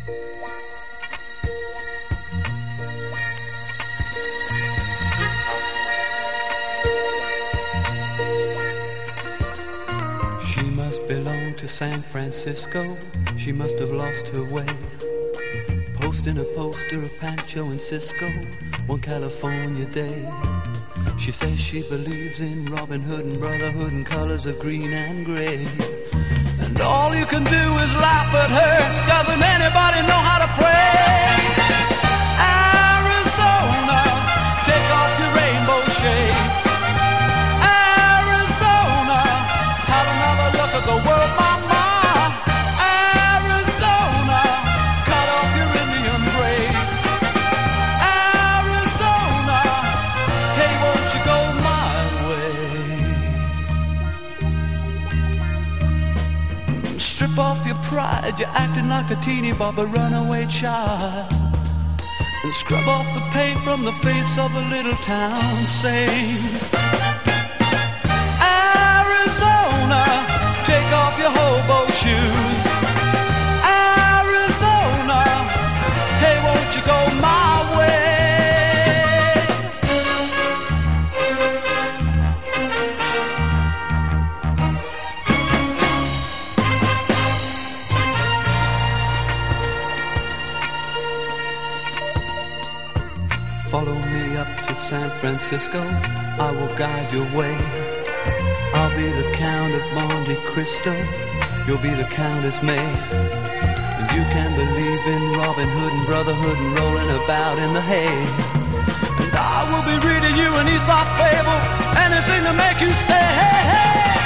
She must belong to San Francisco. She must have lost her way. Posting a poster of Pancho and Cisco one California day. She says she believes in Robin Hood and brotherhood and colors of green and gray. And all you can do is laugh at her. Doesn't anybody know how to pray? Arizona, take off your rainbow shades. Arizona, have another look at the world, mama. Arizona, cut off your Indian braids. Arizona, hey, won't you go my way? Strip off your pride, you're acting like a teeny bopper runaway child. And scrub off the paint from the face of a little town saint. Arizona, take off your hobo shoes. Arizona, hey, won't you go my way? Follow me up to San Francisco, I will guide your way. I'll be the Count of Monte Cristo, you'll be the Countess May. And you can believe in Robin Hood and brotherhood and rolling about in the hay. And I will be reading you an Aesop fable, anything to make you stay, hey, hey.